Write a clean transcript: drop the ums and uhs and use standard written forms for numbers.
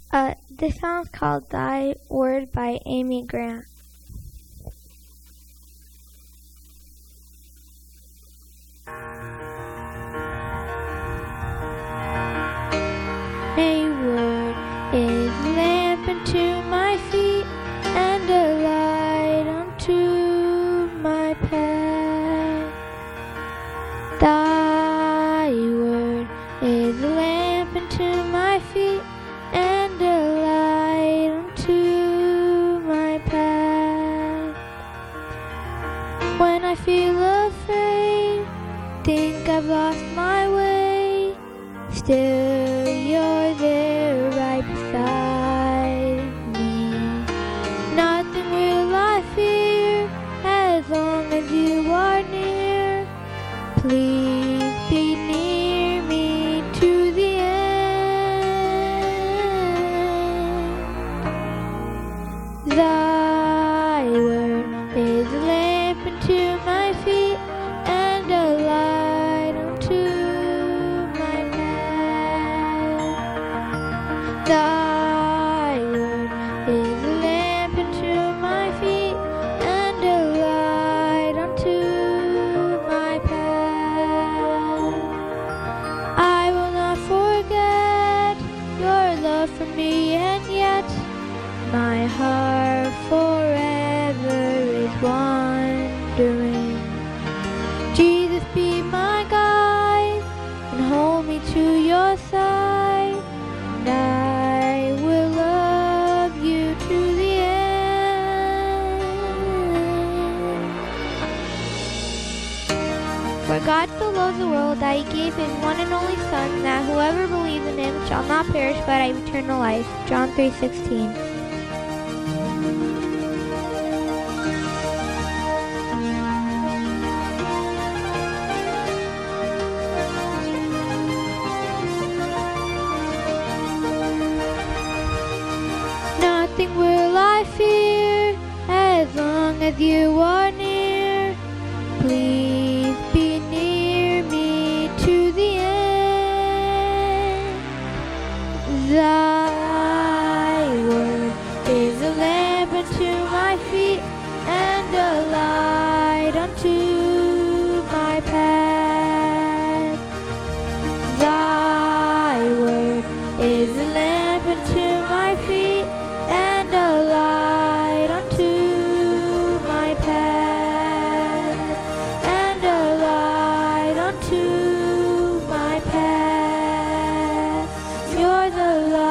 This song's called Thy Word by Amy Grant. Thy word is a lamp unto my feet and a light unto my path. Thy word is a lamp unto my feet and a light unto my path. When I feel afraid, think I've lost my way, still you're there right beside me. Nothing will I fear as long as you are near. Please be near me to the end. Thy word is a lamp unto my feet and a light unto my path. Thy word is a lamp unto my feet and a light unto my path. I will not forget your love for me, and yet my heart forever is wandering. Jesus, be my guide and hold me to your side, and I will love you to the end. For God so loved the world that he gave his one and only Son, that whoever believes in him shall not perish but have eternal life. John 3:16. Nothing will I fear as long as you are near. Please be near me to the end. Thy word is a lamp unto my feet and a light unto my path. Thy word is a lamp unto my feet and a light unto my path, and a light unto my path. You're the light.